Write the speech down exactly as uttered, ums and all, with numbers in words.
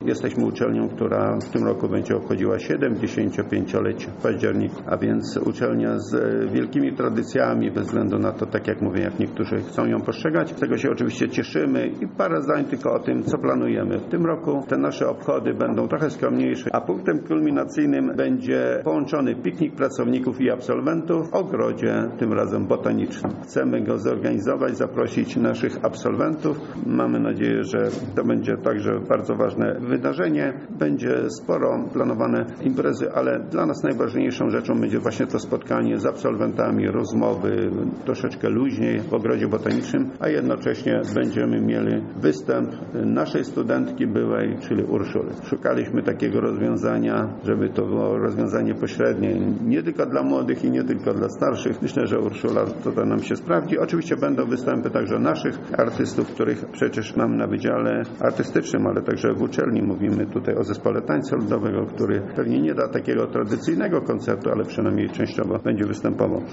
Jesteśmy uczelnią, która w tym roku będzie obchodziła siedemdziesięciopięciolecie w październiku, a więc uczelnia z wielkimi tradycjami, bez względu na to, tak jak mówię, jak niektórzy chcą ją postrzegać. Z tego się oczywiście cieszymy i parę zdań tylko o tym, co planujemy. W tym roku te nasze obchody będą trochę skromniejsze, a punktem kulminacyjnym będzie połączony piknik pracowników i absolwentów w ogrodzie, tym razem botanicznym. Chcemy go zorganizować, zaprosić naszych absolwentów. Mamy nadzieję, że to będzie także bardzo ważne wydarzenie. Będzie sporo planowane imprezy, ale dla nas najważniejszą rzeczą będzie właśnie to spotkanie z absolwentami, rozmowy troszeczkę luźniej w ogrodzie botanicznym, a jednocześnie będziemy mieli występ naszej studentki byłej, czyli Urszuli. Szukaliśmy takiego rozwiązania, żeby to było rozwiązanie pośrednie, nie tylko dla młodych i nie tylko dla starszych. Myślę, że Urszula to, to nam się sprawdzi. Oczywiście będą występy także naszych artystów, których przecież nam na Wydziale Artystycznym, ale także w uczelni mówimy tutaj o zespole tańca ludowego, który pewnie nie da takiego tradycyjnego koncertu, ale przynajmniej częściowo będzie występował.